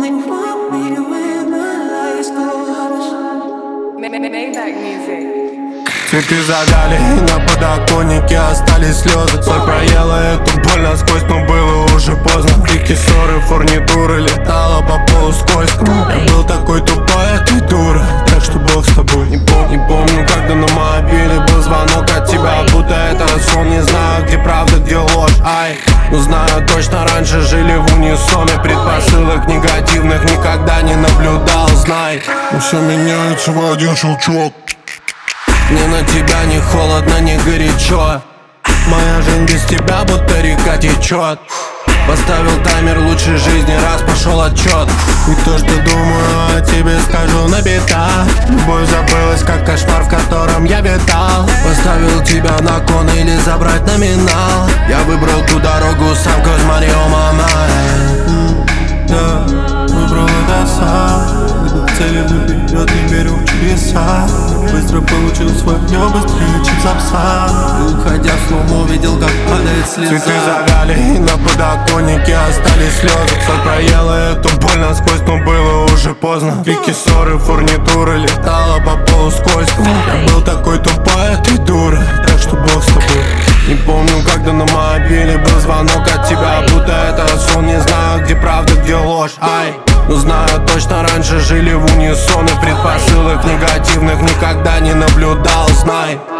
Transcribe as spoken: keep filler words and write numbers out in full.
Цветы завяли, и на подоконнике остались слезы. Соль проела эту боль насквозь, но было уже поздно. Крики, ссоры, фурнитуры, летала по полу скользкому. Я был такой тупой, а ты дура, так что Бог с тобой. Не, пом не помню, когда на мобиле был звонок от тебя, будто это сон. Не знаю, где правда, где ложь, ай. Но знаю точно, раньше жили в унисоне. Предпосылок негативных никогда не наблюдал, знай. Но все меняется в один щелчок. Мне на тебя не холодно, не горячо. Моя жизнь без тебя будто река течет. Поставил таймер лучшей жизни, раз пошел отчет. И то, что думаю о тебе, скажу на бита. Любовь забылась, как кошмар, в котором я витал. Поставил тебя на кон или забрать номинал. Я выбрал ту дорогу сам, cause money on my mind. Да, выбрал это сам. Иду к цели наперед, не верю в чудеса. Быстро получил свое, быстрее, чем сапсан. Уходя в снова увидел, как падает слеза. Цветы завяли, и на подоконнике остались слезы. Соль проела эту боль насквозь, но было уже поздно. Крики, ссоры, фурнитуры, летала по полу скользкому. Я был такой тупой, а ты дура, так что Бог с тобой. Не помню, когда на мобиле был звонок от тебя, будто это сон. Не знаю, где правда, где ложь, ай. Но знаю точно, раньше жили в унисоне. Предпосылок негативных никогда не наблюдал, знай.